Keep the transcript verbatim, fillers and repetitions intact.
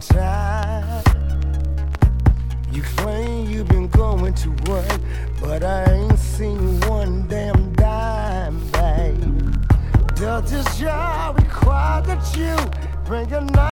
time. You claim you've been going to work, but I ain't seen one damn dime, babe. Does this job require that you bring a knife?